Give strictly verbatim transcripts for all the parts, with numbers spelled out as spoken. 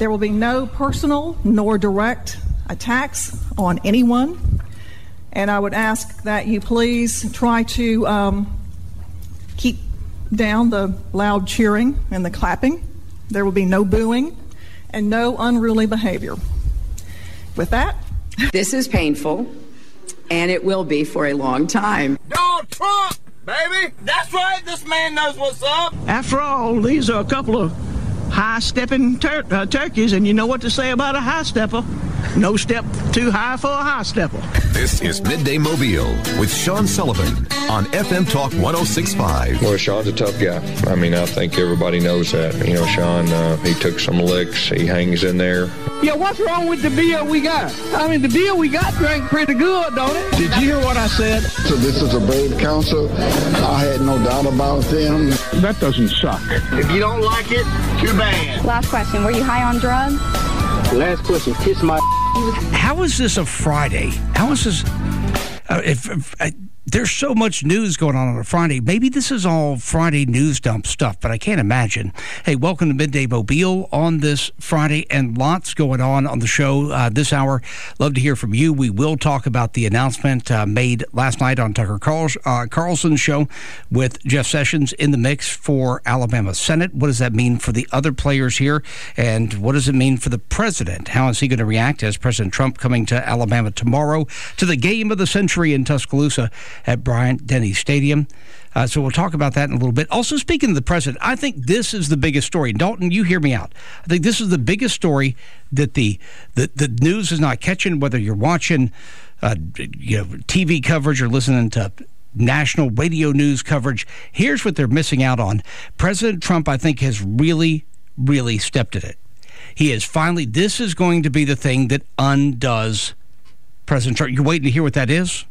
There will be no personal nor direct attacks on anyone. And I would ask that you please try to um, keep down the loud cheering and the clapping. There will be no booing and no unruly behavior. With that, this is painful, and it will be for a long time. Donald Trump, baby! That's right, this man knows what's up. After all, these are a couple of high-stepping tur- uh, turkeys, and you know what to say about a high-stepper. No step too high for a high-stepper. This is Midday Mobile with Sean Sullivan on F M Talk one oh six point five. Well, Sean's a tough guy. I mean, I think everybody knows that. You know, Sean, uh, he took some licks. He hangs in there. Yeah, what's wrong with the beer we got? I mean, the beer we got drank pretty good, don't it? Did you hear what I said? So this is a brave council. I had no doubt about them. That doesn't suck. If you don't like it, too bad. Last question. Were you high on drugs? Last question. Kiss my... How is this a Friday? How is this... Uh, if, if uh, there's so much news going on on a Friday. Maybe this is all Friday news dump stuff, but I can't imagine. Hey, welcome to Midday Mobile on this Friday, and lots going on on the show uh, this hour. Love to hear from you. We will talk about the announcement uh, made last night on Tucker Carls- uh, Carlson's show with Jeff Sessions in the mix for Alabama Senate. What does that mean for the other players here, and what does it mean for the president? How is he going to react as President Trump coming to Alabama tomorrow to the game of the century in Tuscaloosa at Bryant-Denny Stadium? Uh, so we'll talk about that in a little bit. Also, speaking of the president, I think this is the biggest story. Dalton, you hear me out. I think this is the biggest story that the the, the news is not catching, whether you're watching uh, you know, T V coverage or listening to national radio news coverage. Here's what they're missing out on. President Trump, I think, has really, really stepped at it. He is finally, this is going to be the thing that undoes President Trump. You're waiting to hear what that is?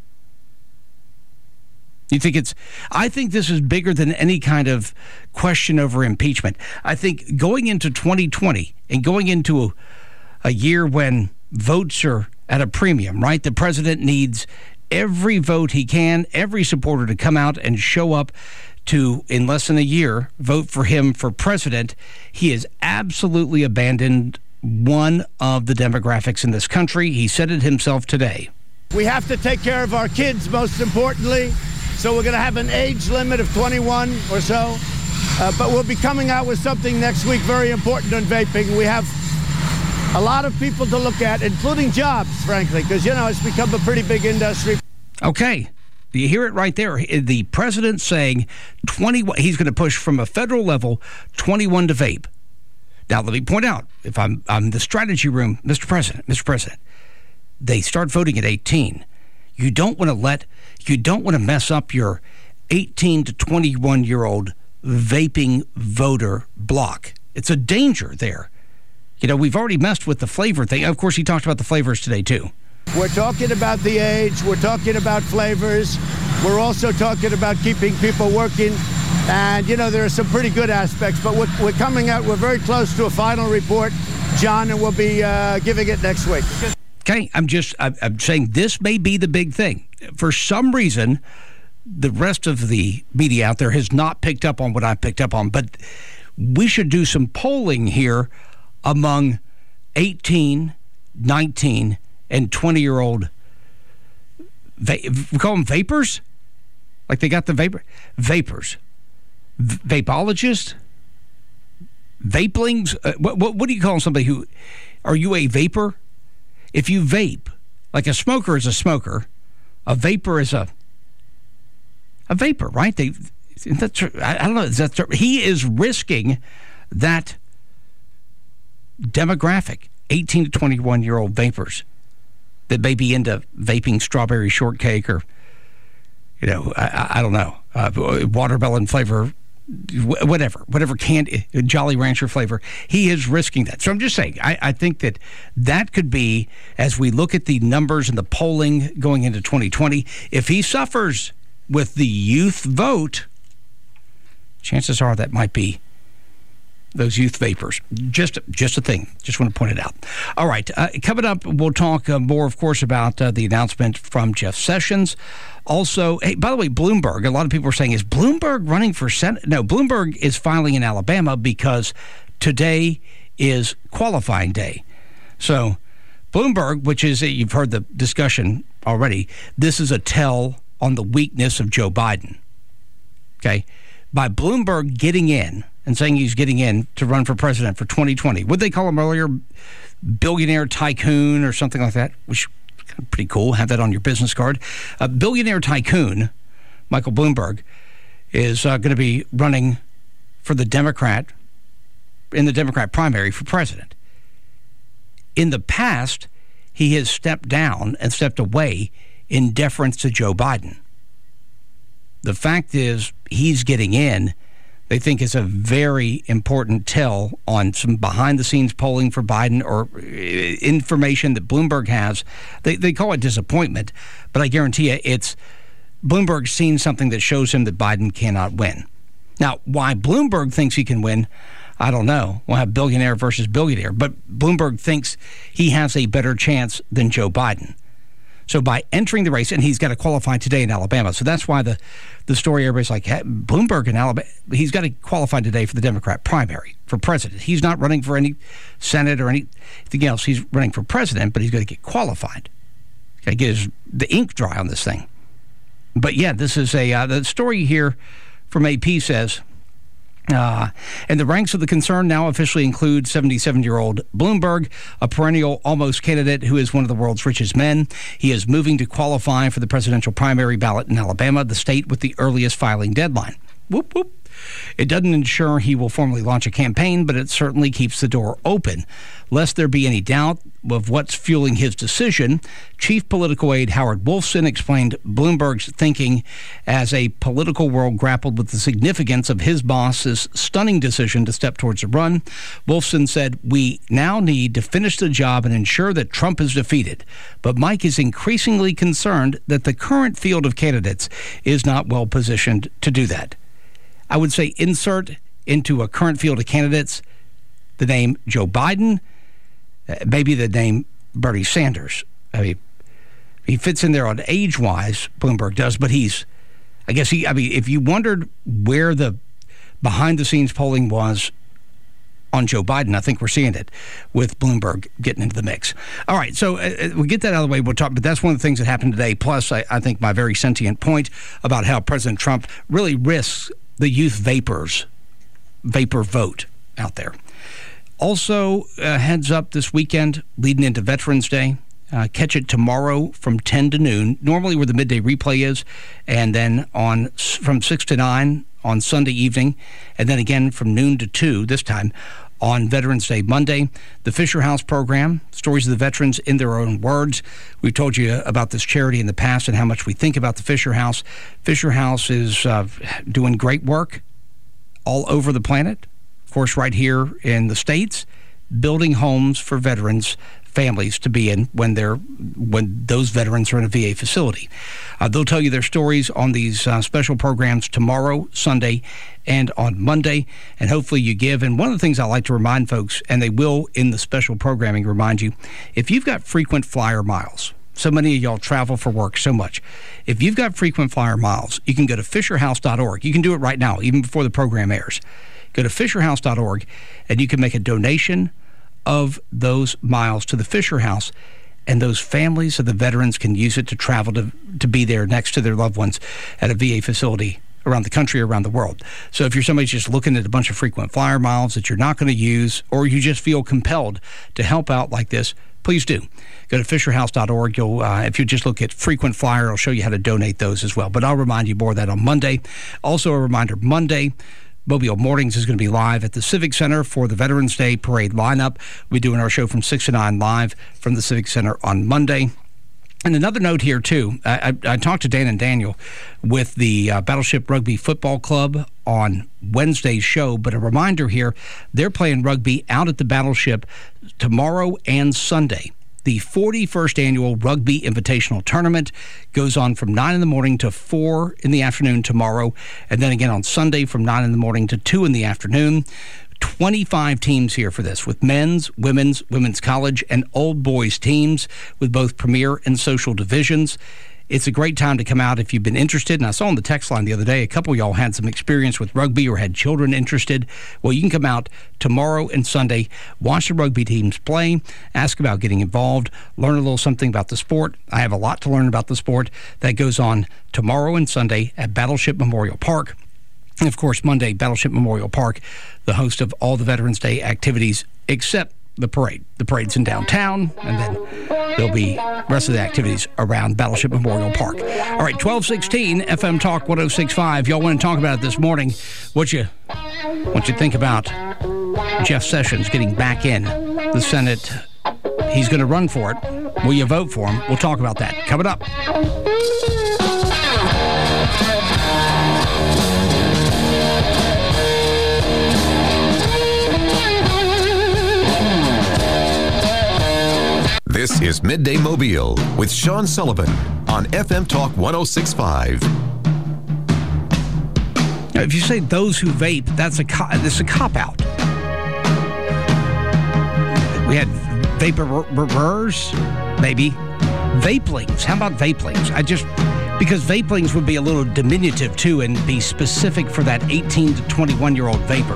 You think it's, I think this is bigger than any kind of question over impeachment. I think going into twenty twenty and going into a, a year when votes are at a premium, right? The president needs every vote he can, every supporter to come out and show up to, in less than a year, vote for him for president. He has absolutely abandoned one of the demographics in this country. He said it himself today. We have to take care of our kids, most importantly. So we're going to have an age limit of twenty-one or so. Uh, but we'll be coming out with something next week very important on vaping. We have a lot of people to look at, including jobs, frankly, because, you know, it's become a pretty big industry. Okay. You hear it right there. The president saying twenty-one, he's going to push from a federal level twenty-one to vape. Now, let me point out, if I'm, I'm in the strategy room, Mister President, Mister President, they start voting at eighteen. You don't want to let, you don't want to mess up your eighteen to twenty-one year old vaping voter block. It's a danger there. You know, we've already messed with the flavor thing. Of course, he talked about the flavors today, too. We're talking about the age. We're talking about flavors. We're also talking about keeping people working. And, you know, there are some pretty good aspects, but we're, we're coming out, we're very close to a final report, John, and we'll be uh, giving it next week. Okay, I'm just, I'm, I'm saying this may be the big thing. For some reason, the rest of the media out there has not picked up on what I picked up on, but we should do some polling here among eighteen, nineteen, and twenty-year-old, va- we call them vapors? Like they got the vapor? Vapors. V- vapologists? Vapelings? Uh, what, what, what do you call somebody who, are you a vapor? If you vape, like a smoker is a smoker, a vapor is a a vapor, right? They, that's, I don't know. That's, he is risking that demographic, eighteen to twenty-one year old vapors that may be into vaping strawberry shortcake or, you know, I, I don't know, uh, watermelon flavor, whatever, whatever candy, Jolly Rancher flavor. He is risking that. So I'm just saying, I, I think that that could be, as we look at the numbers and the polling going into twenty twenty, if he suffers with the youth vote, chances are that might be those youth vapors. Just just a thing. Just want to point it out. All right. Uh, coming up, we'll talk uh, more, of course, about uh, the announcement from Jeff Sessions. Also, hey, by the way, Bloomberg, a lot of people are saying, is Bloomberg running for Senate? No, Bloomberg is filing in Alabama because today is qualifying day. So Bloomberg, which is, you've heard the discussion already, this is a tell on the weakness of Joe Biden. Okay? By Bloomberg getting in and saying he's getting in to run for president for twenty twenty, what did they call him earlier? Billionaire tycoon or something like that, which is kind of pretty cool. Have that on your business card. A billionaire tycoon, Michael Bloomberg, is uh, going to be running for the Democrat, in the Democrat primary for president. In the past, he has stepped down and stepped away in deference to Joe Biden. The fact is, he's getting in. They think it's a very important tell on some behind-the-scenes polling for Biden or information that Bloomberg has. They, they call it disappointment, but I guarantee you it's Bloomberg's seen something that shows him that Biden cannot win. Now, why Bloomberg thinks he can win, I don't know. We'll have billionaire versus billionaire, but Bloomberg thinks he has a better chance than Joe Biden. So by entering the race, and he's got to qualify today in Alabama, so that's why the, the story, everybody's like, hey, Bloomberg in Alabama, he's got to qualify today for the Democrat primary for president. He's not running for any Senate or anything else. He's running for president, but he's got to get qualified. He's got to get his, the ink dry on this thing. But yeah, this is a, uh, the story here from A P says, Uh, and the ranks of the concern now officially include seventy-seven-year-old Bloomberg, a perennial almost candidate who is one of the world's richest men. He is moving to qualify for the presidential primary ballot in Alabama, the state with the earliest filing deadline. Whoop, whoop. It doesn't ensure he will formally launch a campaign, but it certainly keeps the door open. Lest there be any doubt of what's fueling his decision, Chief Political Aide Howard Wolfson explained Bloomberg's thinking as a political world grappled with the significance of his boss's stunning decision to step towards a run. Wolfson said, "We now need to finish the job and ensure that Trump is defeated. But Mike is increasingly concerned that the current field of candidates is not well positioned to do that." I would say insert into a current field of candidates the name Joe Biden, uh, maybe the name Bernie Sanders. I mean, he fits in there on age-wise, Bloomberg does, but he's, I guess he, I mean, if you wondered where the behind-the-scenes polling was on Joe Biden, I think we're seeing it with Bloomberg getting into the mix. All right, so uh, we'll get that out of the way. We'll talk, but that's one of the things that happened today. Plus, I, I think my very sentient point about how President Trump really risks the youth vapors, vapor vote out there. Also, uh, heads up this weekend, leading into Veterans Day. Uh, catch it tomorrow from ten to noon, normally where the midday replay is, and then on from six to nine on Sunday evening, and then again from noon to two this time on Veterans Day Monday. The Fisher House program, stories of the veterans in their own words. We've told you about this charity in the past and how much we think about the Fisher House. Fisher House is uh, doing great work all over the planet. Of course, right here in the States, building homes for veterans, families to be in when they're when those veterans are in a V A facility. Uh, they'll tell you their stories on these uh, special programs tomorrow, Sunday, and on Monday, and hopefully you give. And one of the things I like to remind folks, and they will in the special programming remind you, if you've got frequent flyer miles, so many of y'all travel for work so much. If you've got frequent flyer miles, you can go to fisher house dot org. You can do it right now, even before the program airs. Go to fisher house dot org, and you can make a donation of those miles to the Fisher House, and those families of the veterans can use it to travel to, to be there next to their loved ones at a V A facility around the country, around the world. So if you're somebody just looking at a bunch of frequent flyer miles that you're not going to use, or you just feel compelled to help out like this, please do. Go to fisher house dot org. You'll, uh, if you just look at frequent flyer, it'll show you how to donate those as well. But I'll remind you more of that on Monday. Also a reminder, Monday, Mobile Mornings is going to be live at the Civic Center for the Veterans Day Parade lineup. We'll be doing our show from six to nine live from the Civic Center on Monday. And another note here, too, I, I, I talked to Dan and Daniel with the uh, Battleship Rugby Football Club on Wednesday's show, but a reminder here, they're playing rugby out at the Battleship tomorrow and Sunday. The forty-first Annual Rugby Invitational Tournament goes on from nine in the morning to four in the afternoon tomorrow, and then again on Sunday from nine in the morning to two in the afternoon. twenty-five teams here for this, with men's, women's, women's college, and old boys teams with both premier and social divisions. It's a great time to come out if you've been interested. And I saw on the text line the other day, a couple of y'all had some experience with rugby or had children interested. Well, you can come out tomorrow and Sunday, watch the rugby teams play, ask about getting involved, learn a little something about the sport. I have a lot to learn about the sport. That goes on tomorrow and Sunday at Battleship Memorial Park. And, of course, Monday, Battleship Memorial Park, the host of all the Veterans Day activities except the parade. The parade's in downtown, and then there'll be the rest of the activities around Battleship Memorial Park. All right, twelve sixteen, F M Talk one oh six point five. Y'all want to talk about it this morning. What you, what you think about Jeff Sessions getting back in the Senate? He's going to run for it. Will you vote for him? We'll talk about that. Coming up. This is Midday Mobile with Sean Sullivan on F M Talk one oh six point five. Now, if you say those who vape, that's a co- this is a cop-out. We had vaporers, maybe. Vapelings. How about vapelings? I just, because vapelings would be a little diminutive, too, and be specific for that eighteen to twenty-one-year-old vapor.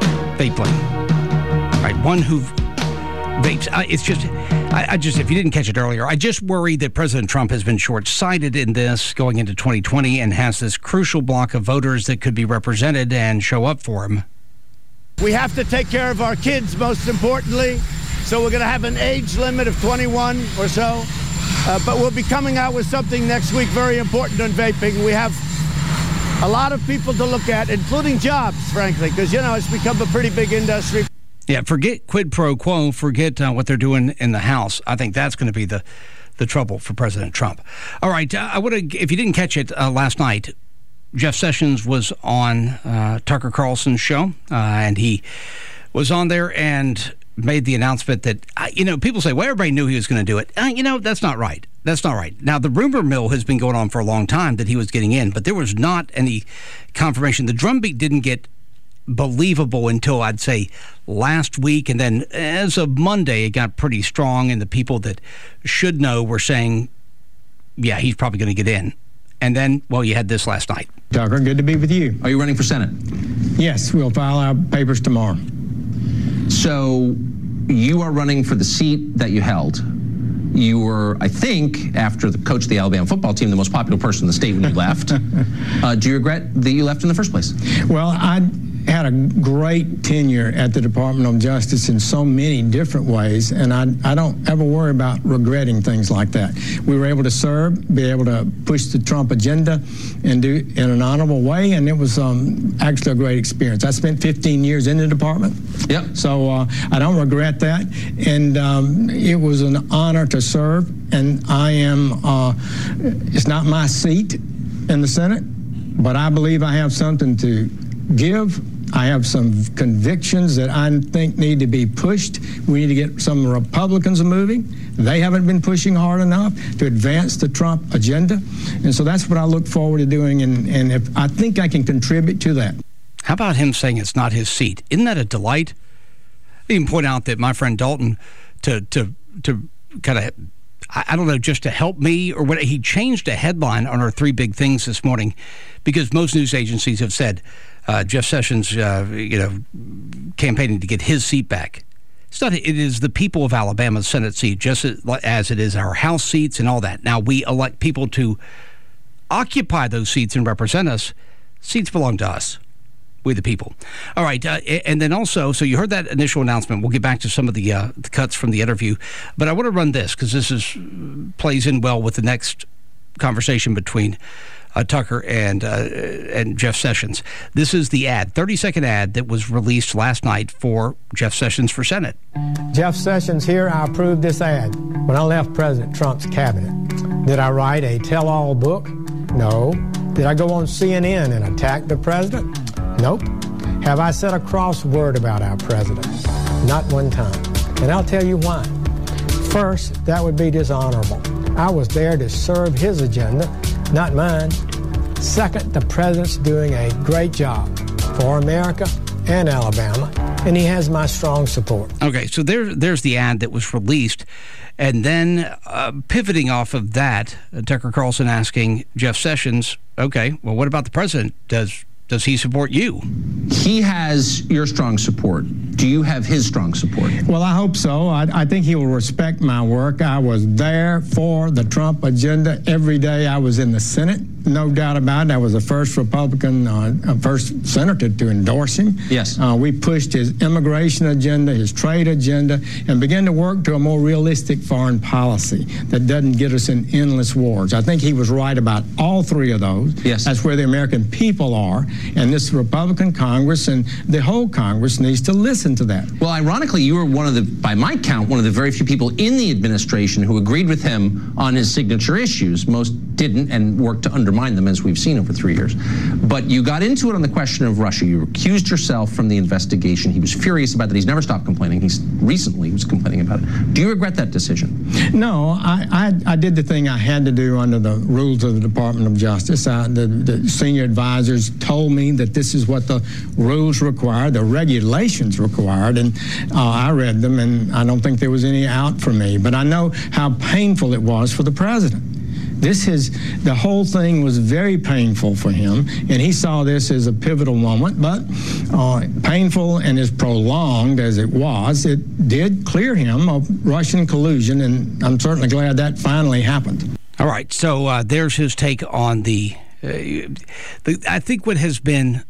Vapeling. Right, one who vapes. Uh, it's just... I, I just, if you didn't catch it earlier, I just worry that President Trump has been short-sighted in this going into twenty twenty and has this crucial block of voters that could be represented and show up for him. We have to take care of our kids, most importantly. So we're going to have an age limit of twenty-one or so. Uh, but we'll be coming out with something next week very important on vaping. We have a lot of people to look at, including jobs, frankly, because, you know, it's become a pretty big industry. Yeah, forget quid pro quo, forget uh, what they're doing in the House. I think that's going to be the, the trouble for President Trump. All right, uh, I would have, if you didn't catch it uh, last night, Jeff Sessions was on uh, Tucker Carlson's show, uh, and he was on there and made the announcement that, uh, you know, people say, well, everybody knew he was going to do it. Uh, you know, that's not right. That's not right. Now, the rumor mill has been going on for a long time that he was getting in, but there was not any confirmation. The drumbeat didn't get believable until I'd say last week, and then as of Monday it got pretty strong, and the people that should know were saying, yeah, he's probably going to get in. And then, well, you had this last night. Tucker, good to be with you. Are you running for Senate? Yes, we'll file our papers tomorrow. So you are running for the seat that you held. You were, I think, after the coach of the Alabama football team, the most popular person in the state when you left. uh, do you regret that you left in the first place? Well, I had a great tenure at the Department of Justice in so many different ways, and I, I don't ever worry about regretting things like that. We were able to serve, be able to push the Trump agenda and do it in an honorable way, and it was um, actually a great experience. I spent fifteen years in the department, yep. so uh, I don't regret that, and um, it was an honor to serve, and I am, uh, it's not my seat in the Senate, but I believe I have something to give. I have some convictions that I think need to be pushed. We need to get some Republicans moving. They haven't been pushing hard enough to advance the Trump agenda. And so that's what I look forward to doing, and, and if I think I can contribute to that. How about him saying it's not his seat? Isn't that a delight? I even point out that my friend Dalton, to to to kind of, I don't know, just to help me or what, he changed a headline on our three big things this morning, because most news agencies have said uh, Jeff Sessions, uh, you know, campaigning to get his seat back. It's not. It is the people of Alabama's Senate seat, just as it is our House seats and all that. Now, we elect people to occupy those seats and represent us. Seats belong to us. We the people. All right, uh, and then also, so you heard that initial announcement. We'll get back to some of the, uh, the cuts from the interview, but I want to run this because this is plays in well with the next conversation between uh, Tucker and uh, and Jeff Sessions. This is the ad, thirty-second ad that was released last night for Jeff Sessions for Senate. Jeff Sessions here. I approved this ad when I left President Trump's cabinet. Did I write a tell-all book? No. Did I go on C N N and attack the president? Nope. Have I said a cross word about our president? Not one time. And I'll tell you why. First, that would be dishonorable. I was there to serve his agenda, not mine. Second, the president's doing a great job for America and Alabama. and he has my strong support. Okay, so there, there's the ad that was released. And then uh, pivoting off of that, uh, Tucker Carlson asking Jeff Sessions, okay, well, what about the president? Does does he support you? He has your strong support. Do you have his strong support? Well, I hope so. I, I think he will respect my work. I was there for the Trump agenda every day I was in the Senate. No doubt about it. I was the first Republican, uh, first senator to endorse him. Yes. Uh, we pushed his immigration agenda, his trade agenda, and began to work to a more realistic foreign policy that doesn't get us in endless wars. I think he was right about all three of those. Yes. That's where the American people are, and this Republican Congress and the whole Congress needs to listen to that. Well, ironically, you were one of the, by my count, one of the very few people in the administration who agreed with him on his signature issues. Most didn't and worked to undermine them, as we've seen over three years. But you got into it on the question of Russia. You recused yourself from the investigation. He was furious about that. He's never stopped complaining. He's recently was complaining about it. Do you regret that decision? No, I, I, I did the thing I had to do under the rules of the Department of Justice. I, the, the senior advisors told me that this is what the rules required, the regulations required, and uh, I read them, and I don't think there was any out for me. But I know how painful it was for the president. This is, the whole thing was very painful for him, and he saw this as a pivotal moment, but uh, painful and as prolonged as it was, it did clear him of Russian collusion, and I'm certainly glad that finally happened. All right, so uh, there's his take on the, uh, the, I think what has been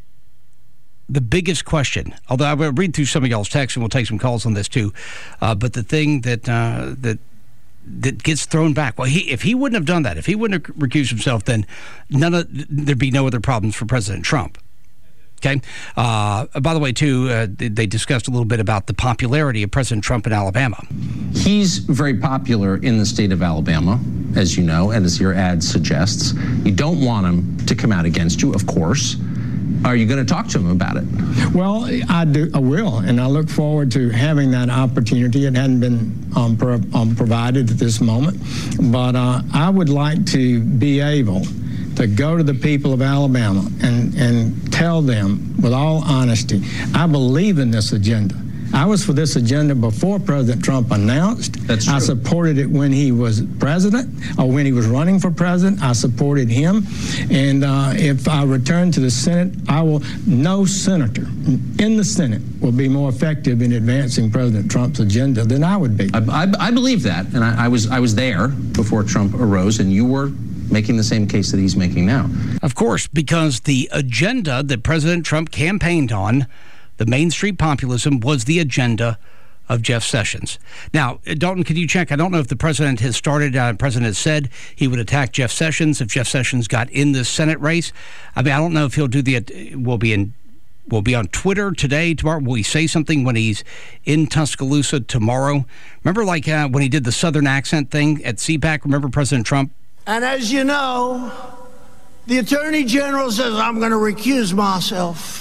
the biggest question, although I will read through some of y'all's texts and we'll take some calls on this too, uh, but the thing that, uh, that, that gets thrown back. Well, he, if he wouldn't have done that, if he wouldn't have recused himself, then none of there'd be no other problems for President Trump. Okay. Uh, by the way, too, uh, they discussed a little bit about the popularity of President Trump in Alabama. He's very popular in the state of Alabama, as you know, and as your ad suggests. You don't want him to come out against you, of course. Are you going to talk to him about it? Well, I do. I will, and I look forward to having that opportunity. It hadn't been um, pro um, provided at this moment, but uh, I would like to be able to go to the people of Alabama and, and tell them with all honesty, I believe in this agenda. I was for this agenda before President Trump announced. That's true. I supported it when he was president, or when he was running for president. I supported him. And uh, if I return to the Senate, I will, no senator in the Senate will be more effective in advancing President Trump's agenda than I would be. I, I, I believe that, and I, I was I was there before Trump arose, and you were making the same case that he's making now. Of course, because the agenda that President Trump campaigned on, the Main Street populism, was the agenda of Jeff Sessions. Now, Dalton, can you check? I don't know if the president has started. Uh, the president has said he would attack Jeff Sessions if Jeff Sessions got in the Senate race. I mean, I don't know if he'll do the. Will be in. Will be on Twitter today, tomorrow. Will he say something when he's in Tuscaloosa tomorrow? Remember, like uh, when he did the Southern accent thing at C PAC. Remember President Trump? And as you know, the Attorney General says I'm going to recuse myself.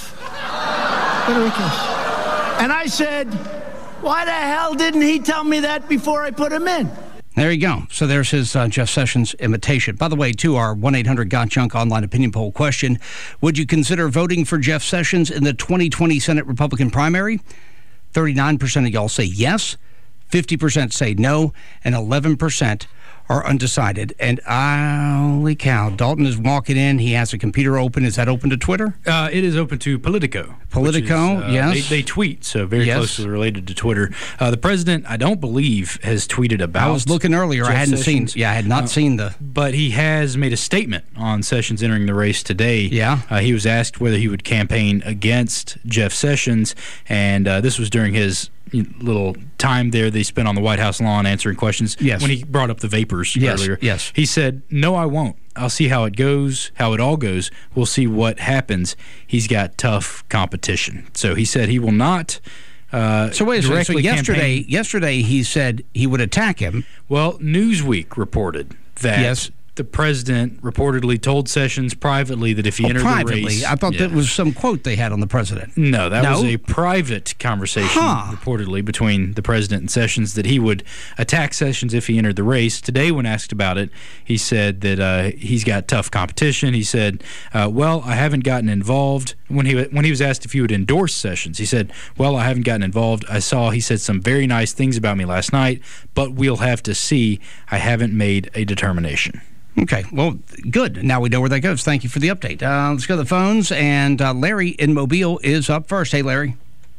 And I said, why the hell didn't he tell me that before I put him in? There you go. So there's his uh, Jeff Sessions imitation. By the way, to our one eight hundred got junk online opinion poll question, would you consider voting for Jeff Sessions in the twenty twenty Senate Republican primary? thirty-nine percent of y'all say yes, fifty percent say no, and eleven percent are undecided. And holy cow, Dalton is walking in. He has a computer open. Is that open to Twitter? Uh, it is open to Politico. Politico, is, uh, yes. They, they tweet, so very yes. closely related to Twitter. Uh, the president, I don't believe, has tweeted about. I was looking earlier. Jeff I hadn't Sessions. seen. Yeah, I had not uh, seen the. But he has made a statement on Sessions entering the race today. Yeah. Uh, he was asked whether he would campaign against Jeff Sessions, and uh, this was during his little time there they spent on the White House lawn answering questions. Yes. When he brought up the vapors yes. earlier. Yes. He said, no, I won't. I'll see how it goes, how it all goes. We'll see what happens. He's got tough competition. So he said he will not uh, So wait a second. So yesterday, campaign. yesterday he said he would attack him. Well, Newsweek reported that yes. the president reportedly told Sessions privately that if he oh, entered privately. the race... I thought yeah. that was some quote they had on the president. No, that no? was a private conversation, huh. reportedly, between the president and Sessions, that he would attack Sessions if he entered the race. Today, when asked about it, he said that uh, he's got tough competition. He said, uh, well, I haven't gotten involved. When he, when he was asked if he would endorse Sessions, he said, well, I haven't gotten involved. I saw, he said, some very nice things about me last night, but we'll have to see. I haven't made a determination. Okay, well, good. Now we know where that goes. Thank you for the update. Uh, let's go to the phones, and uh, Larry in Mobile is up first. Hey, Larry.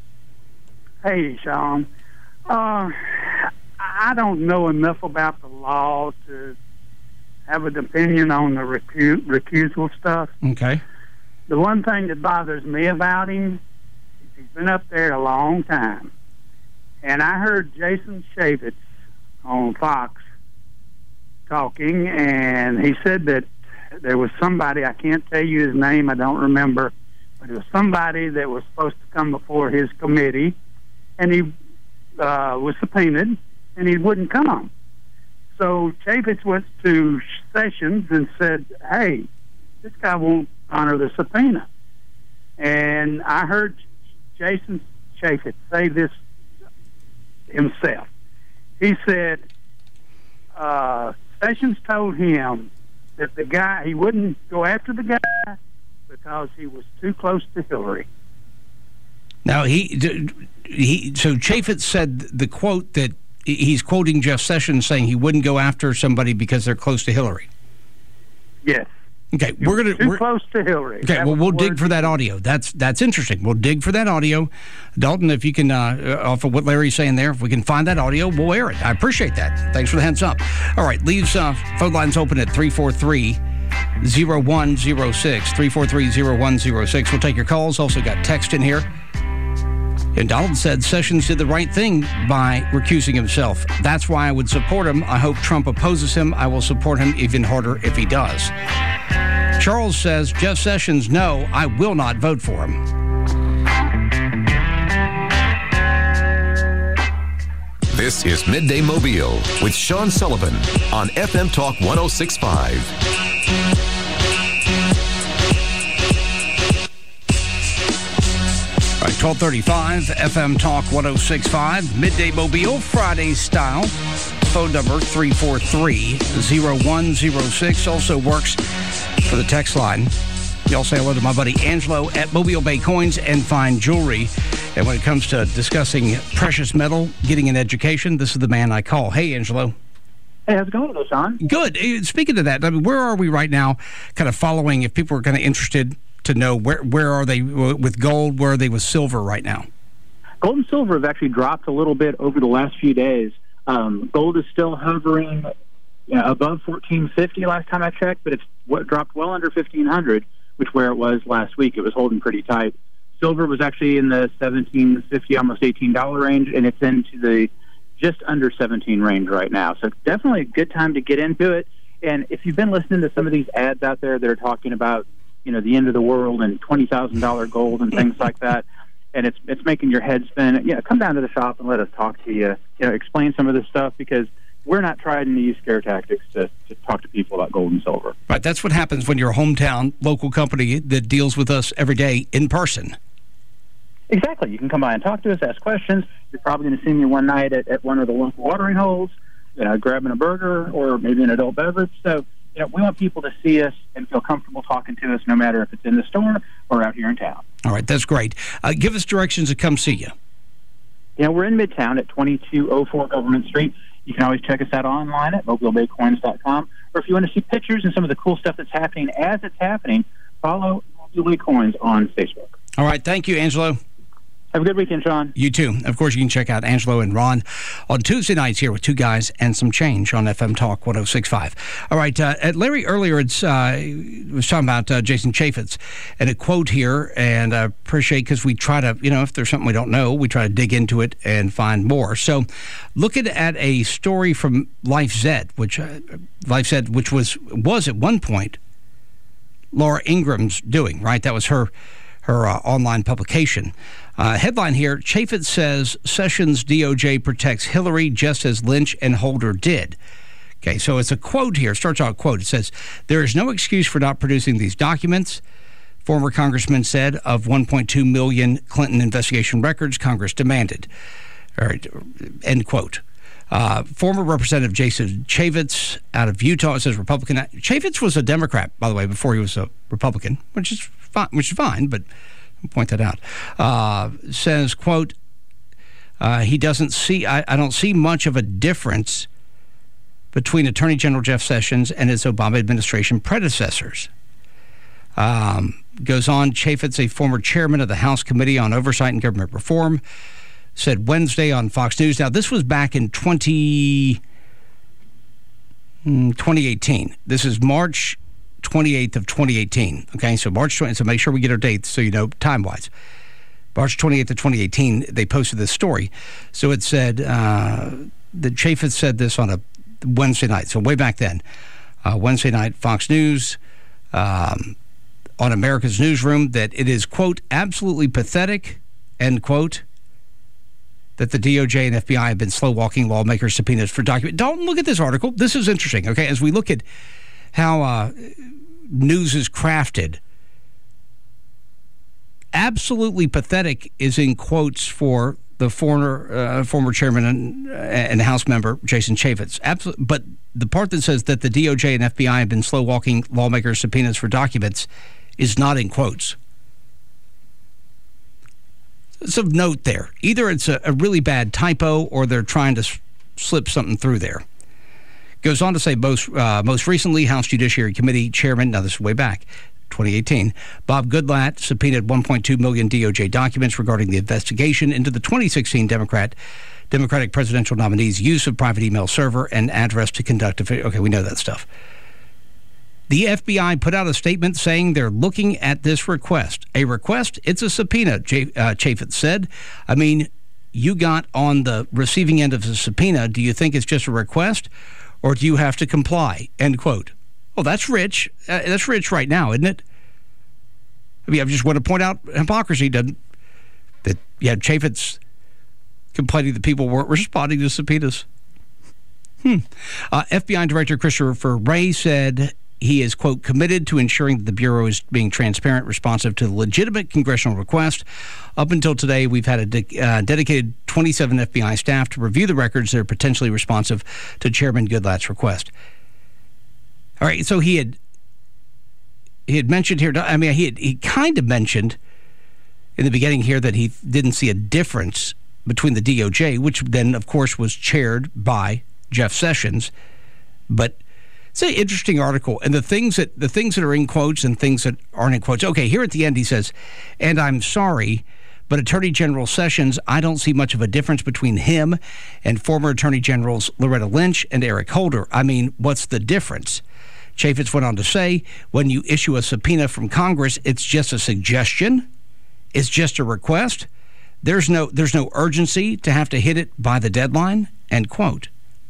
Hey, Sean. Uh, I don't know enough about the law to have an opinion on the recu- recusal stuff. Okay. The one thing that bothers me about him is he's been up there a long time. And I heard Jason Chaffetz on Fox talking, and he said that there was somebody, I can't tell you his name, I don't remember, but it was somebody that was supposed to come before his committee, and he uh, was subpoenaed, and he wouldn't come. So Chaffetz went to Sessions and said, hey, this guy won't honor the subpoena. And I heard Jason Chaffetz say this himself. He said, uh, Sessions told him that the guy, he wouldn't go after the guy because he was too close to Hillary. Now, he, he so Chaffetz said the quote that he's quoting Jeff Sessions saying he wouldn't go after somebody because they're close to Hillary. Yes. Okay, we're gonna too we're, close to Hillary. Okay, that well, we'll dig word. for that audio. That's that's interesting. We'll dig for that audio, Dalton. If you can, uh, off of what Larry's saying there, if we can find that audio, we'll air it. I appreciate that. Thanks for the heads up. All right, leaves uh, phone lines open at three four three, zero one zero six, three four three, zero one zero six. We'll take your calls. Also got text in here. And Donald said Sessions did the right thing by recusing himself. That's why I would support him. I hope Trump opposes him. I will support him even harder if he does. Charles says, Jeff Sessions, no, I will not vote for him. This is Midday Mobile with Sean Sullivan on F M Talk one oh six point five. All right, twelve thirty-five, F M Talk one oh six point five, Midday Mobile, Friday style. Phone number three four three, zero one zero six also works for the text line. You all say hello to my buddy Angelo at Mobile Bay Coins and Fine Jewelry. And when it comes to discussing precious metal, getting an education, this is the man I call. Hey, Angelo. Hey, how's it going, though, Sean? Good. Speaking of that, I mean, where are we right now kind of following, if people are kind of interested to know, where where are they with gold, where are they with silver right now? Gold and silver have actually dropped a little bit over the last few days. Um, gold is still hovering yeah, above fourteen fifty last time I checked, but it's what dropped well under fifteen hundred, which where it was last week. It was holding pretty tight. Silver was actually in the seventeen fifty, almost eighteen dollars range, and it's into the just under seventeen range right now. So definitely a good time to get into it. And if you've been listening to some of these ads out there that are talking about, you know, the end of the world and twenty thousand dollars gold and things like that, and it's it's making your head spin, you know, come down to the shop and let us talk to you, you know, explain some of this stuff, because we're not trying to use scare tactics to, to talk to people about gold and silver. Right, that's what happens when you're a hometown local company that deals with us every day in person. Exactly. You can come by and talk to us, ask questions. You're probably going to see me one night at, at one of the local watering holes, you know, grabbing a burger or maybe an adult beverage. So, you know, we want people to see us and feel comfortable talking to us, no matter if it's in the store or out here in town. All right, that's great. Uh, give us directions to come see you. Yeah, we're in Midtown at twenty-two oh four Government Street. You can always check us out online at mobile bay coins dot com. Or if you want to see pictures and some of the cool stuff that's happening as it's happening, follow Mobile Bay Coins on Facebook. All right, thank you, Angelo. Have a good weekend, Sean. You too. Of course, you can check out Angelo and Ron on Tuesday nights here with Two Guys and Some Change on F M Talk one oh six point five. All right, uh, Larry earlier it's, uh, was talking about uh, Jason Chaffetz, and a quote here, and I appreciate, because we try to, you know, if there's something we don't know, we try to dig into it and find more. So looking at a story from LifeZed, which uh, LifeZed, which was, was at one point Laura Ingram's doing, right? That was her, her uh, online publication. Uh, headline here, Chaffetz says Sessions D O J protects Hillary just as Lynch and Holder did. Okay, so it's a quote here. It starts out a quote. It says, "There is no excuse for not producing these documents," former congressman said, of one point two million Clinton investigation records Congress demanded. All right, end quote. Uh, former Representative Jason Chaffetz out of Utah, it says Republican. Chaffetz was a Democrat, by the way, before he was a Republican, which is fine, which is fine, but I'll point that out. Uh, says, quote, uh, he doesn't see, I, I don't see much of a difference between Attorney General Jeff Sessions and his Obama administration predecessors. Um, goes on, Chaffetz, a former chairman of the House Committee on Oversight and Government Reform, said Wednesday on Fox News. Now, this was back in twenty, twenty eighteen. This is March twenty-eighth of twenty eighteen. Okay, so March twentieth. So make sure we get our dates so you know time-wise. March twenty-eighth of twenty eighteen, they posted this story. So it said uh, that Chaffetz said this on a Wednesday night. So way back then, uh, Wednesday night, Fox News, um, on America's Newsroom, that it is, quote, absolutely pathetic, end quote, that the D O J and F B I have been slow-walking lawmakers' subpoenas for documents. Don't look at this article. This is interesting, okay? As we look at how uh, news is crafted, absolutely pathetic is in quotes for the former uh, former chairman and, and House member Jason Chaffetz. Absol- but the part that says that the D O J and F B I have been slow-walking lawmakers' subpoenas for documents is not in quotes. It's of note there. Either it's a, a really bad typo or they're trying to s- slip something through there. Goes on to say most uh, most recently, House Judiciary Committee Chairman, now this is way back, twenty eighteen, Bob Goodlatte subpoenaed one point two million D O J documents regarding the investigation into the twenty sixteen Democrat Democratic presidential nominee's use of private email server and address to conduct a... Okay, we know that stuff. The F B I put out a statement saying they're looking at this request. A request? It's a subpoena, J- uh, Chaffetz said. I mean, you got on the receiving end of the subpoena. Do you think it's just a request, or do you have to comply? End quote. Well, that's rich. Uh, that's rich right now, isn't it? I mean, I just want to point out hypocrisy, doesn't that you had Chaffetz complaining that people weren't responding to subpoenas. Hmm. Uh, F B I Director Christopher Wray said he is, quote, committed to ensuring that the Bureau is being transparent, responsive to the legitimate congressional request. Up until today, we've had a de- uh, dedicated twenty-seven F B I staff to review the records that are potentially responsive to Chairman Goodlatte's request. All right, so he had he had mentioned here, I mean, he had, he kind of mentioned in the beginning here that he didn't see a difference between the D O J, which then, of course, was chaired by Jeff Sessions, but it's an interesting article, and the things that the things that are in quotes and things that aren't in quotes. Okay, here at the end he says, and I'm sorry, but Attorney General Sessions, I don't see much of a difference between him and former Attorney Generals Loretta Lynch and Eric Holder. I mean, what's the difference? Chaffetz went on to say, when you issue a subpoena from Congress, it's just a suggestion. It's just a request. There's no there's no urgency to have to hit it by the deadline, end quote.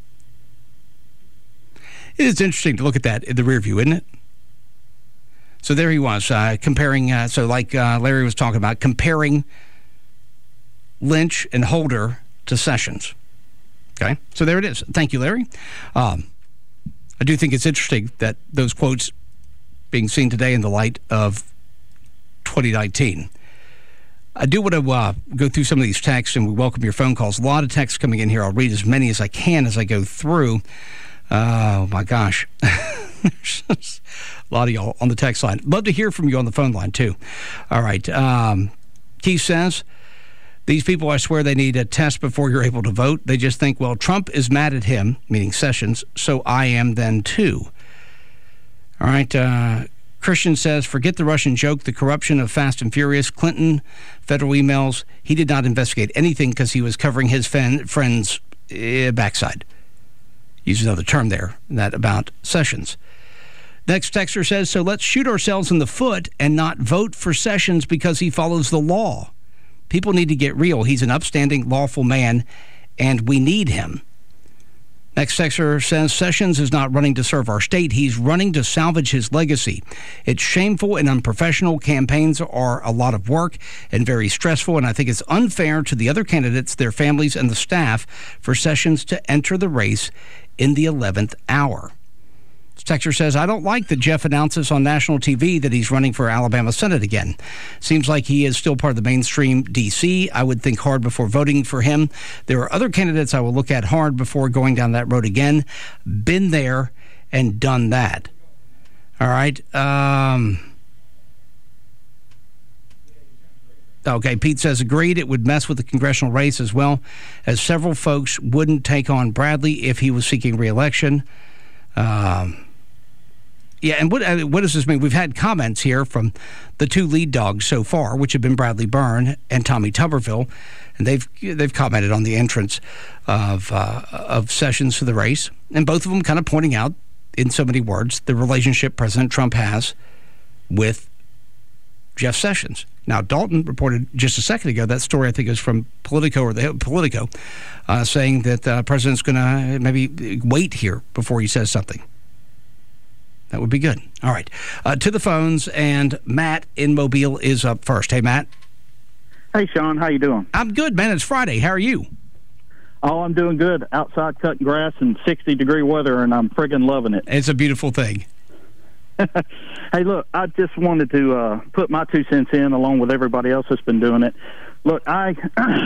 It is interesting to look at that in the rear view, isn't it? So there he was, uh, comparing, uh, so like uh, Larry was talking about, comparing Lynch and Holder to Sessions. Okay, so there it is. Thank you, Larry. Um, I do think it's interesting that those quotes being seen today in the light of twenty nineteen. I do want to uh, go through some of these texts, and we welcome your phone calls. A lot of texts coming in here. I'll read as many as I can as I go through. Oh, my gosh. There's a lot of y'all on the text line. Love to hear from you on the phone line, too. All right. Um, Keith says, these people, I swear they need a test before you're able to vote. They just think, well, Trump is mad at him, meaning Sessions, so I am then, too. All right. Uh, Christian says, forget the Russian joke, the corruption of Fast and Furious, Clinton, federal emails. He did not investigate anything because he was covering his fan, friend's uh, backside. Use another term there, that about Sessions. Next texter says, so let's shoot ourselves in the foot and not vote for Sessions because he follows the law. People need to get real. He's an upstanding, lawful man, and we need him. Next texter says, Sessions is not running to serve our state. He's running to salvage his legacy. It's shameful and unprofessional. Campaigns are a lot of work and very stressful, and I think it's unfair to the other candidates, their families, and the staff for Sessions to enter the race in the eleventh hour. Texter says, I don't like that Jeff announces on national T V that he's running for Alabama Senate again. Seems like he is still part of the mainstream D C. I would think hard before voting for him. There are other candidates I will look at hard before going down that road again. Been there and done that. All right. Um, okay, Pete says, agreed. It would mess with the congressional race as well, as several folks wouldn't take on Bradley if he was seeking re-election. Um, yeah, and what what does this mean? We've had comments here from the two lead dogs so far, which have been Bradley Byrne and Tommy Tuberville, and they've they've commented on the entrance of uh, of Sessions to the race, and both of them kind of pointing out, in so many words, the relationship President Trump has with Jeff Sessions. Now, Dalton reported just a second ago, that story I think is from Politico or the Politico, uh, saying that the uh, president's going to maybe wait here before he says something. That would be good. All right. Uh, to the phones, and Matt in Mobile is up first. Hey, Matt. Hey, Sean. How you doing? I'm good, man. It's Friday. How are you? Oh, I'm doing good. Outside cutting grass in sixty degree weather, and I'm friggin' loving it. It's a beautiful thing. Hey, look, I just wanted to uh, put my two cents in along with everybody else that's been doing it. Look, I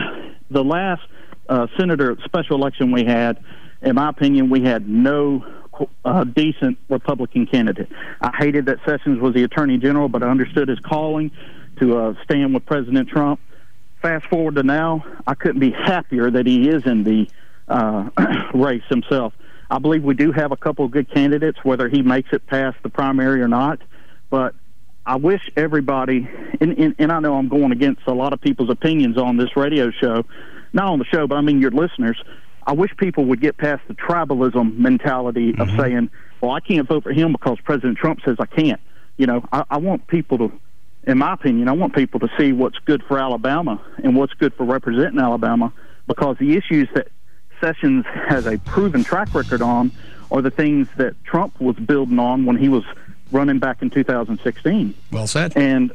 the last uh, senator special election we had, in my opinion, we had no uh, decent Republican candidate. I hated that Sessions was the Attorney General, but I understood his calling to uh, stand with President Trump. Fast forward to now, I couldn't be happier that he is in the uh, race himself. I believe we do have a couple of good candidates, whether he makes it past the primary or not. But I wish everybody, and, and, and I know I'm going against a lot of people's opinions on this radio show, not on the show, but I mean your listeners. I wish people would get past the tribalism mentality of mm-hmm. saying, well, I can't vote for him because President Trump says I can't. You know, I, I want people to, in my opinion, I want people to see what's good for Alabama and what's good for representing Alabama, because the issues that Sessions has a proven track record on are the things that Trump was building on when he was running back in two thousand sixteen. Well said. And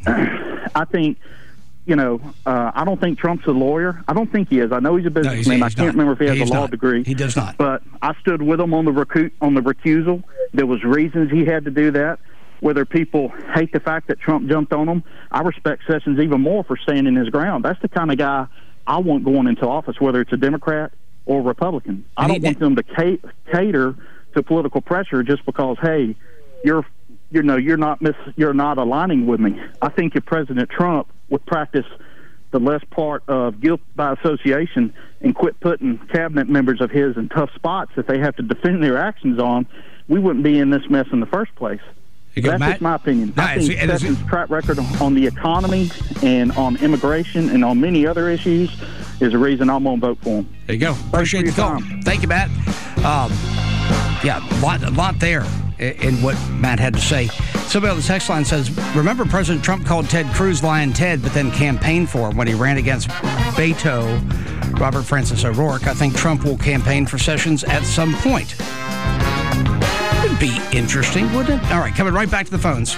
I think, you know, uh, I don't think Trump's a lawyer. I don't think he is. I know he's a businessman. No, he's, he's I can't not. remember if he has he's a law not. degree. He does not. But I stood with him on the recu- on the recusal. There was reasons he had to do that. Whether people hate the fact that Trump jumped on him, I respect Sessions even more for standing his ground. That's the kind of guy I want going into office, whether it's a Democrat or Republican. I don't want them to cater to political pressure just because, hey, you're you know you're not mis- you're not aligning with me. I think if President Trump would practice the less part of guilt by association and quit putting cabinet members of his in tough spots that they have to defend their actions on, we wouldn't be in this mess in the first place. Go, That's Matt. just my opinion. No, I think it's, it's, Sessions' track record on the economy and on immigration and on many other issues is the reason I'm going to vote for him. There you go. Appreciate the call. Time. Thank you, Matt. Um, yeah, a lot, a lot there in what Matt had to say. Somebody on the text line says, remember President Trump called Ted Cruz Lion Ted, but then campaigned for him when he ran against Beto, Robert Francis O'Rourke. I think Trump will campaign for Sessions at some point. Would be interesting, wouldn't it? All right, coming right back to the phones.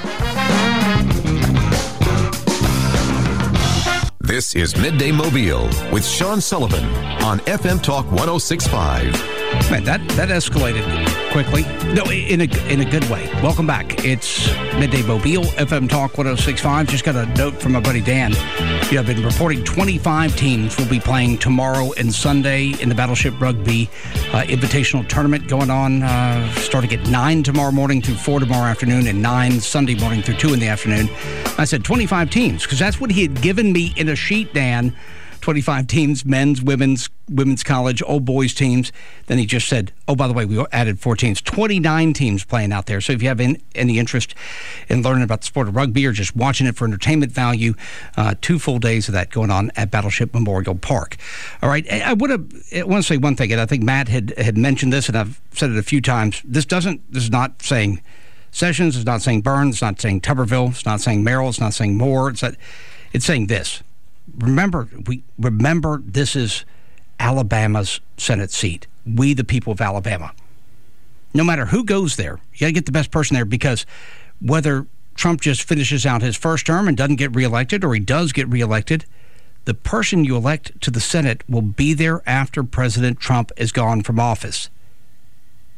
This is Midday Mobile with Sean Sullivan on F M Talk one oh six point five. Man, that, that escalated quickly. No, in a, in a good way. Welcome back. It's Midday Mobile, F M Talk one oh six point five. Just got a note from my buddy Dan. You know, I've been reporting twenty-five teams will be playing tomorrow and Sunday in the Battleship Rugby uh, Invitational Tournament going on uh, starting at nine tomorrow morning through four tomorrow afternoon and nine Sunday morning through two in the afternoon. I said twenty-five teams because that's what he had given me in a sheet, Dan. twenty-five teams, men's, women's, women's college, old boys teams. Then he just said, oh, by the way, we added four teams. twenty-nine teams playing out there. So if you have in, any interest in learning about the sport of rugby or just watching it for entertainment value, uh, two full days of that going on at Battleship Memorial Park. All right, I, would have, I want to say one thing, and I think Matt had, had mentioned this, and I've said it a few times. This doesn't, this is not saying Sessions, it's not saying Burns, it's not saying Tuberville, it's not saying Merrill, it's not saying Moore. It's, not, it's saying this. Remember, we remember this is Alabama's Senate seat. We, the people of Alabama. No matter who goes there, you got to get the best person there, because whether Trump just finishes out his first term and doesn't get reelected, or he does get reelected, the person you elect to the Senate will be there after President Trump is gone from office.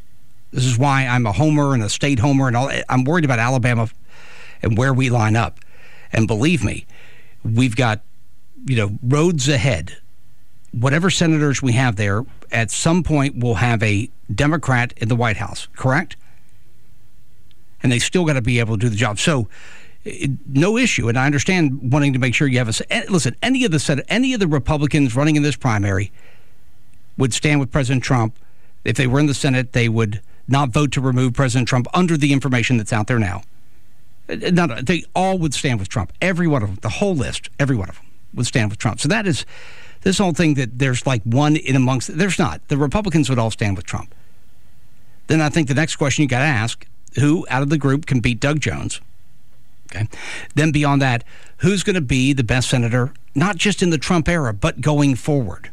This is why I'm a homer and a state homer and all. I'm worried about Alabama and where we line up. And believe me, we've got, you know, roads ahead. Whatever senators we have there, at some point we'll have a Democrat in the White House, correct? And they still got to be able to do the job. So, it, no issue. And I understand wanting to make sure you have a... Listen, any of the Senate, any of the Republicans running in this primary would stand with President Trump. If they were in the Senate, they would not vote to remove President Trump under the information that's out there now. Not, they all would stand with Trump. Every one of them, the whole list, every one of them would stand with Trump. So that is... This whole thing that there's like one in amongst... There's not. The Republicans would all stand with Trump. Then I think the next question you got to ask, who out of the group can beat Doug Jones? Okay. Then beyond that, who's going to be the best senator, not just in the Trump era, but going forward?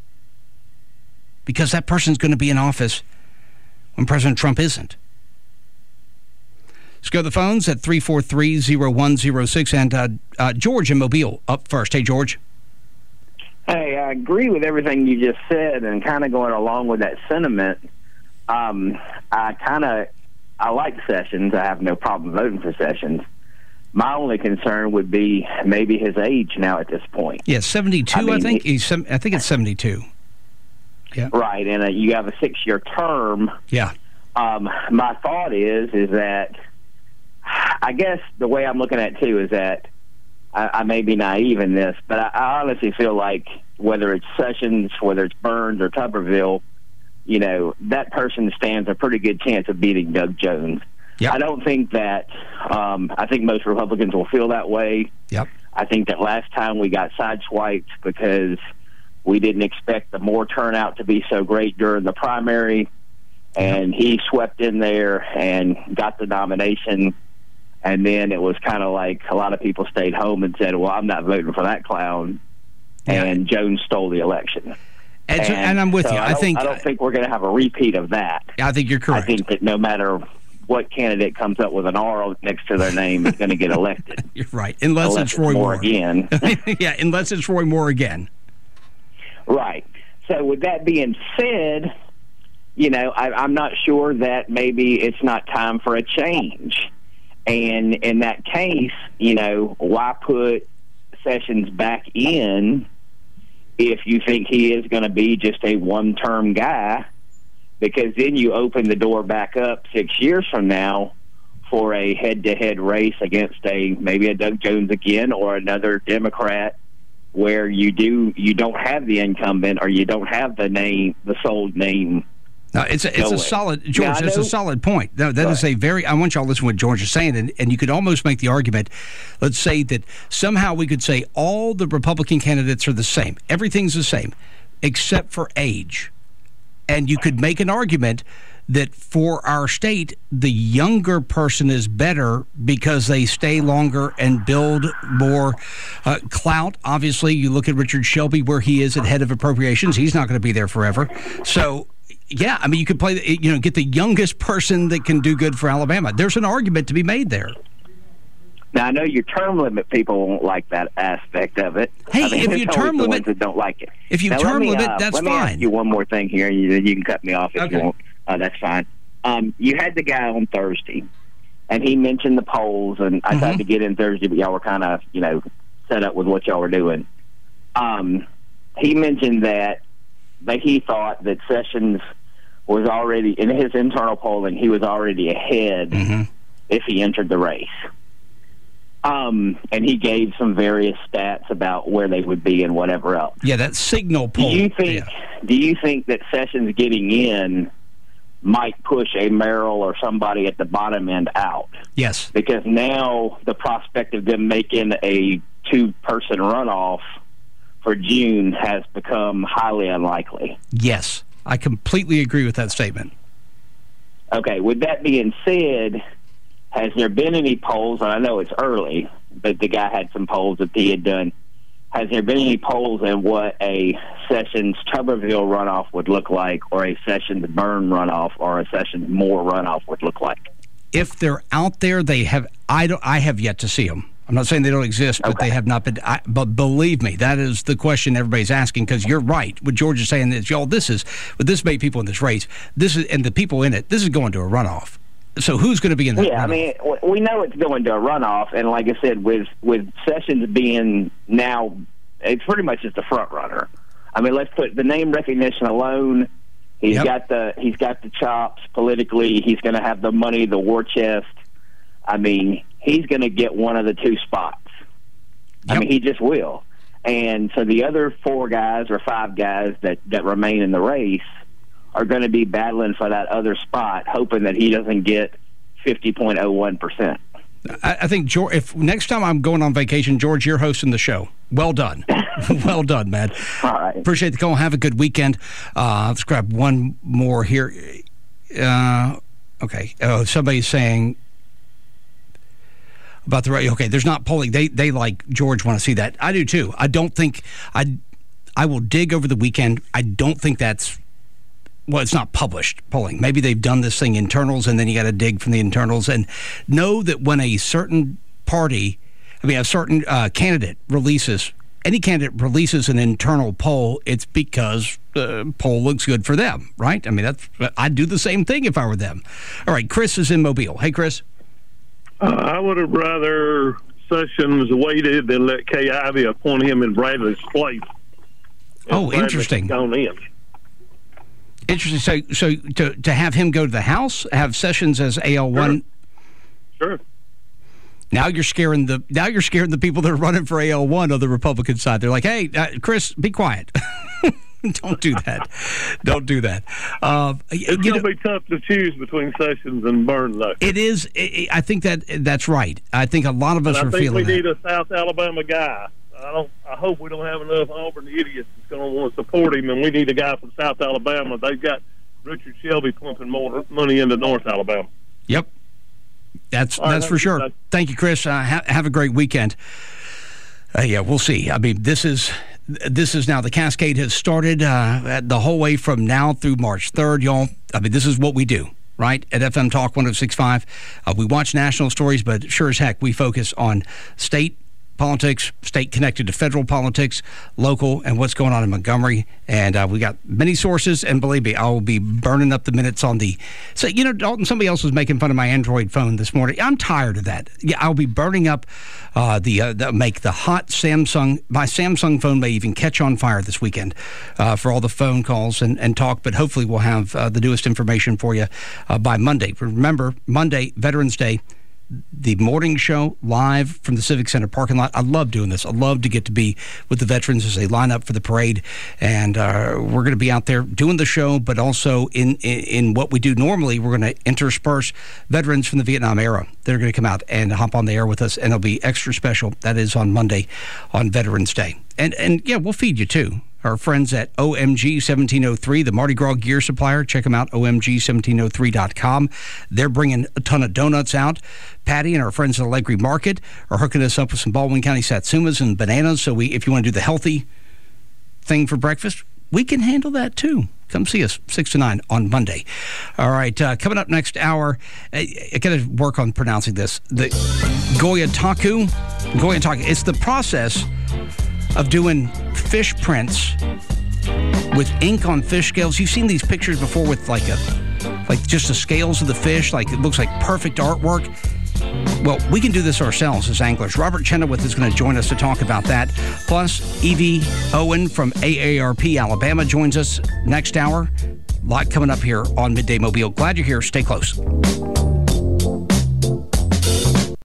Because that person's going to be in office when President Trump isn't. Let's go to the phones at three four three, zero one zero six. And uh, uh, George in Mobile up first. Hey, George. Hey, I agree with everything you just said, and kind of going along with that sentiment. Um, I kind of I like Sessions. I have no problem voting for Sessions. My only concern would be maybe his age now at this point. Yeah, seventy-two. I, mean, I think he, he's. I think it's seventy-two. Yeah. Right, and uh, you have a six-year term. Yeah. Um, my thought is is that I guess the way I'm looking at it too is that. I may be naive in this, but I, I honestly feel like whether it's Sessions, whether it's Burns or Tuberville, you know, that person stands a pretty good chance of beating Doug Jones. Yep. I don't think that, um, I think most Republicans will feel that way. Yep. I think that last time we got sideswiped because we didn't expect the Moore turnout to be so great during the primary, and he swept in there and got the nomination. And then it was kind of like a lot of people stayed home and said, well, I'm not voting for that clown. Yeah. And Jones stole the election. And, and, so, and I'm with so you. I, I think I don't think we're going to have a repeat of that. I think you're correct. I think that no matter what candidate comes up with an R next to their name is going to get elected. You're right. Unless, unless it's Roy it's Moore, Moore. again. Yeah, unless it's Roy Moore again. Right. So with that being said, you know, I, I'm not sure that maybe it's not time for a change. And in that case, you know, why put Sessions back in if you think he is going to be just a one-term guy? Because then you open the door back up six years from now for a head-to-head race against a maybe a Doug Jones again or another Democrat, where you do you don't have the incumbent or you don't have the name, the sold name. No, it's a, it's a solid, George, it's a solid point. No, that is a very, I want y'all to listen to what George is saying, and, and you could almost make the argument, let's say that somehow we could say all the Republican candidates are the same. Everything's the same, except for age. And you could make an argument that for our state, the younger person is better because they stay longer and build more uh, clout. Obviously, you look at Richard Shelby, where he is at head of appropriations. He's not going to be there forever. So, yeah, I mean, you could play, you know, get the youngest person that can do good for Alabama. There's an argument to be made there. Now, I know your term limit people won't like that aspect of it. Hey, I mean, if you term the limit, ones that don't like it. If you now, term me, limit, uh, that's let me fine. Ask you one more thing here, and you, you can cut me off if okay. you want. Uh, that's fine. Um, you had the guy on Thursday, and he mentioned the polls, and I mm-hmm. tried to get in Thursday, but y'all were kind of, you know, set up with what y'all were doing. Um, he mentioned that that he thought that Sessions was already, in his internal polling, he was already ahead mm-hmm. if he entered the race. Um, and he gave some various stats about where they would be and whatever else. Yeah, that signal poll. Do you think? Yeah. Do you think that Sessions getting in might push a Merrill or somebody at the bottom end out? Yes. Because now the prospect of them making a two-person runoff for June has become highly unlikely. Yes, I completely agree with that statement. Okay, with that being said, has there been any polls, and I know it's early, but the guy had some polls that he had done. Has there been any polls in what a Sessions-Tuberville runoff would look like, or a Sessions-Byrne runoff, or a Sessions-Moore runoff would look like? If they're out there, they have. I don't. I have yet to see them. I'm not saying they don't exist, but Okay. they have not been. I, but believe me, that is the question everybody's asking, because you're right. What George is saying is, y'all, this is, with this many people in this race, this is, and the people in it, this is going to a runoff. So who's going to be in that Yeah, runoff? I mean, w- we know it's going to a runoff, and like I said, with with Sessions being now, it's pretty much just a front runner. I mean, let's put the name recognition alone. He's Yep. got the he's got the chops politically. He's going to have the money, the war chest. I mean, he's going to get one of the two spots. I mean, he just will. And so the other four guys or five guys that, that remain in the race are going to be battling for that other spot, hoping that he doesn't get fifty point oh one percent. I, I think, George, if next time I'm going on vacation, George, you're hosting the show. Well done. Well done, man. All right. Appreciate the call. Have a good weekend. Uh, let's grab one more here. Uh, okay. Oh, somebody's saying about the right. Okay, there's not polling. They they like George want to see that. I do too. I don't think I I will dig over the weekend. I don't think that's well. It's not published polling. Maybe they've done this thing internals, and then you got to dig from the internals and know that when a certain party, I mean a certain uh, candidate releases any candidate releases an internal poll, it's because the poll looks good for them, right? I mean that's I'd do the same thing if I were them. All right, Chris is in Mobile. Hey, Chris. Uh, I would have rather Sessions waited and let Kay Ivey appoint him in Bradley's place. Oh, Bradley interesting. Gone in. Interesting. So, so to to have him go to the House, have Sessions as A L one. Sure. Now you're scaring the now you're scaring the people that are running for A L one on the Republican side. They're like, hey, uh, Chris, be quiet. Don't do that. Don't do that. Uh, It's going to be tough to choose between Sessions and Byrne, though. It is. It, I think that that's right. I think a lot of us and are I think feeling we that. need a South Alabama guy. I don't. I hope we don't have enough Auburn idiots that's going to want to support him, and we need a guy from South Alabama. They've got Richard Shelby pumping more money into North Alabama. Yep. That's All right, that's for sure. guys. Thank you, Chris. Uh, ha- have a great weekend. Uh, yeah, we'll see. I mean, this is this is now the cascade has started uh, the whole way from now through March third, y'all. I mean, this is what we do, right? At F M Talk one oh six point five. Uh, we watch national stories, but sure as heck, we focus on state politics, state connected to federal politics, local, and what's going on in Montgomery. And uh, we got many sources, and believe me, I will be burning up the minutes on the... So, you know, Dalton, somebody else was making fun of my Android phone this morning. I'm tired of that. Yeah, I'll be burning up uh, the, uh, the... Make the hot Samsung... My Samsung phone may even catch on fire this weekend uh, for all the phone calls and, and talk, but hopefully we'll have uh, the newest information for you uh, by Monday. Remember, Monday, Veterans Day, the morning show live from the Civic Center parking lot. I love doing this. I love to get to be with the veterans as they line up for the parade. And uh, we're going to be out there doing the show, but also in, in, in what we do normally, we're going to intersperse veterans from the Vietnam era. They're going to come out and hop on the air with us, and it'll be extra special. That is on Monday on Veterans Day. And, and yeah, we'll feed you too. Our friends at O M G seventeen oh three, the Mardi Gras gear supplier. Check them out, O M G seventeen oh three dot com. They're bringing a ton of donuts out. Patty and our friends at Allegri Market are hooking us up with some Baldwin County Satsumas and bananas. So we, if you want to do the healthy thing for breakfast, we can handle that too. Come see us, six to nine on Monday. All right, uh, coming up next hour, I, I got to work on pronouncing this. The Goyataku. Goyataku. It's the process of doing fish prints with ink on fish scales. You've seen these pictures before with like a, like just the scales of the fish, like it looks like perfect artwork. Well, we can do this ourselves as anglers. Robert Chenoweth is going to join us to talk about that. Plus, Evie Owen from A A R P Alabama joins us next hour. A lot coming up here on Midday Mobile. Glad you're here. Stay close.